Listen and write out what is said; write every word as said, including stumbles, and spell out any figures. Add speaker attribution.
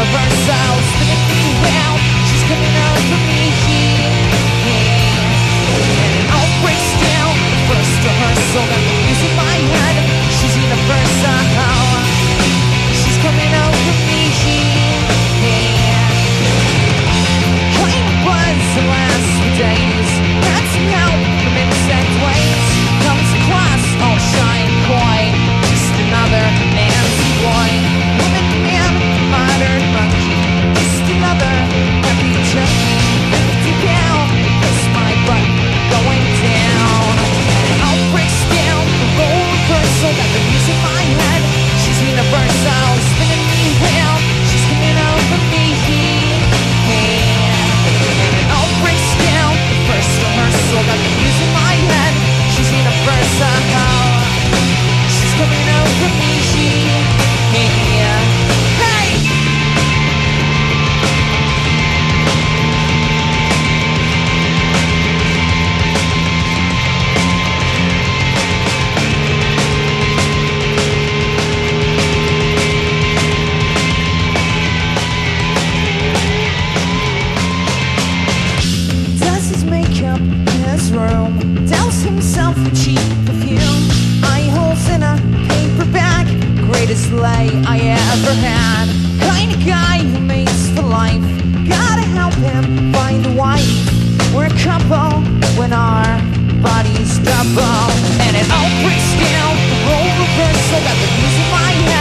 Speaker 1: universal, spinning me round. She's coming over me here, and it all breaks down. The first rehearsal that the music in my head. She's universal. She's coming over me here, kind of buzz the last few days. Had some help from insect waves. Comes across all shy and coy, just another Nancy boy. Woman, man, modern monkey, just another happy junkie. Fifty down, press my button, going down. It all breaks down, the role reversal that the music in my head. She's universal, spinning me round. She's coming over me here, and it all breaks down. The first rehearsal that the music in my head. She's universal. She's coming over me here, hey. Does his makeup in his room, douse himself in cheap perfume, eye holes in a paper bag, greatest lay I ever had. Kind of guy who mates for life, gotta help him find a wife. We're a couple when our bodies double, and it all breaks down. The role reversal that the music in my head.